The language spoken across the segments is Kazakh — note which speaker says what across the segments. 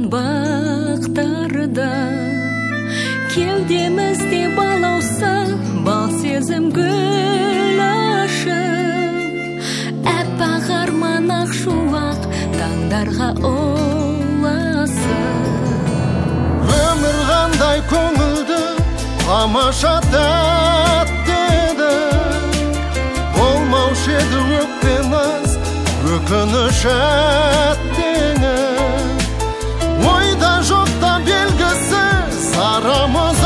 Speaker 1: бақтарда кеудемізде балауса бал сезім гүл ашып әппақ арман ақ шуақ таңдарға ұласып
Speaker 2: өмір қандай көңілді тамаша тәтті еді болмаушы еді өкпеміз өкініш әттеңі ойда жоқта белгісіз арамыз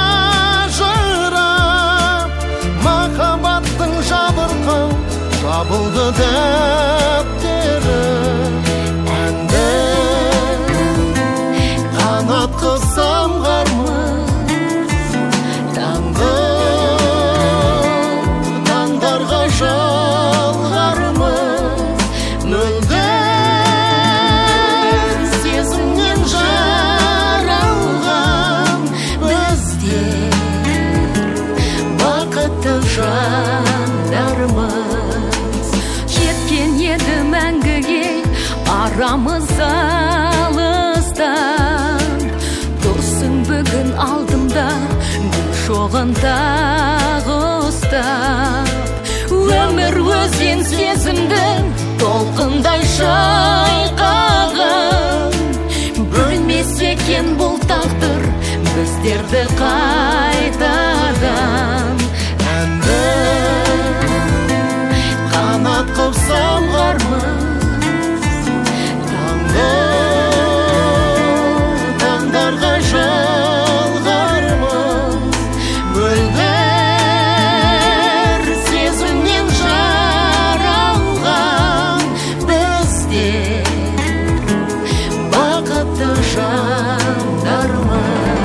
Speaker 2: ажырап махаббаттың жабырқау жабылды дәптері әнді қанат қылсам қармыз таңдарға жалғармыз мөлдір сезімнен жаралған бізде бақытты жандармыз жеткен еді мәңгіге арамыз алыстан тұрсың бүгін алдымда гүл шоғын тағы ұстап өмір өзен сезімді толқындай шайқаған бөлмес екен бұл тағдыр біздерді қайтадан әнді қанат қып самғармыз таңдарға жалғармыз мөлдір сезімнен жаралған біздер бақытты жандармыз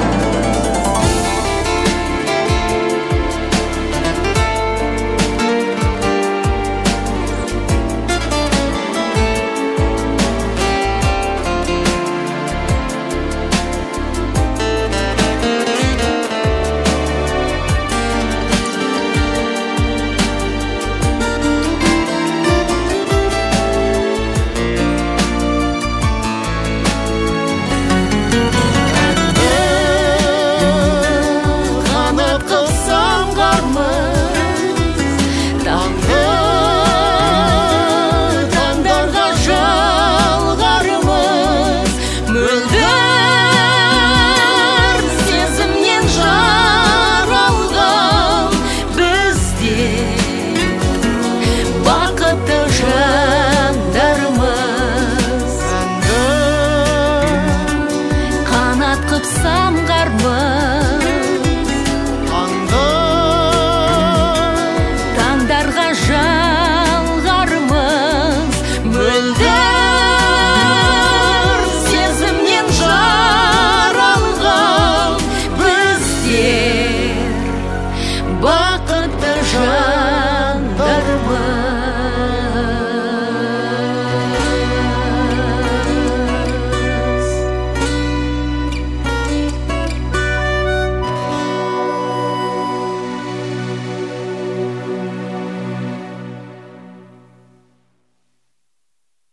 Speaker 2: таңдарға жалғармыз мөлдір сезімнен жаралған біздер бақытты